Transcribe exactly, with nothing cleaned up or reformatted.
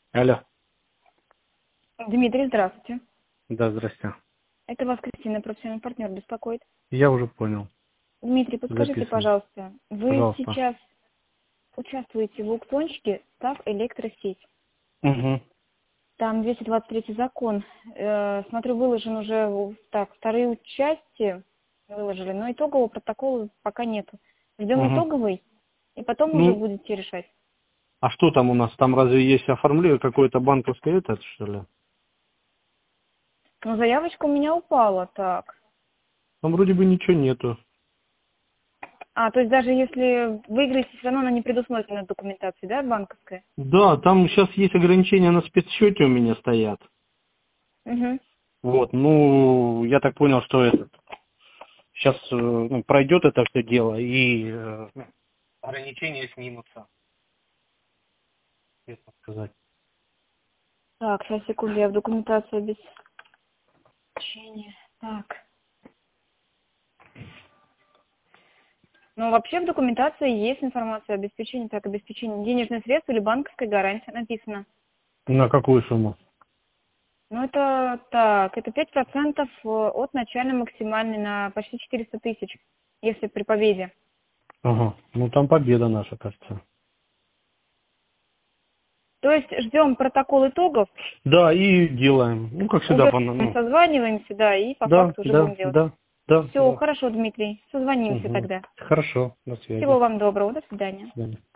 Алло. Дмитрий, здравствуйте. Да, здрасте. Это вас Кристина, профессиональный партнер, беспокоит. Я уже понял. Дмитрий, подскажите, Записываю. пожалуйста, вы Пожалуйста. сейчас участвуете в аукциончике «СТАВ Электросеть». Угу. Там двести двадцать третий закон. Э, смотрю, выложен уже, так, вторые части выложили, но итогового протокола пока нету. Ждем Угу. итоговый, и потом уже Ну, будете решать. а что там у нас? Там разве есть оформление какое-то банковское это, что ли? Но заявочка у меня упала, так. Там вроде бы ничего нету. А, то есть даже если выиграете, все равно она не предусмотрена в документации, да, банковская? Да, там сейчас есть ограничения на спецсчете у меня стоят. Угу. Вот, ну, я так понял, что это сейчас ну, пройдет это все дело и э, ну, ограничения снимутся, честно сказать. Так, сейчас, секунду, я в документации обеспечения. Так. Ну, вообще в документации есть информация о обеспечении, так, обеспечение денежных средств или банковской гарантии написано. На какую сумму? Ну, это так, это пять процентов от начальной максимальной на почти четыреста тысяч, если при победе. Ага, ну там победа наша, кажется. То есть ждем протокол итогов, Да, и делаем. Ну, как всегда, уже по ну, созваниваемся, да, и по да, факту уже да, будем делать. да, да, Все, да. хорошо, Дмитрий, созвонимся Угу. тогда. Хорошо, до связи. Всего вам доброго, до свидания. До свидания.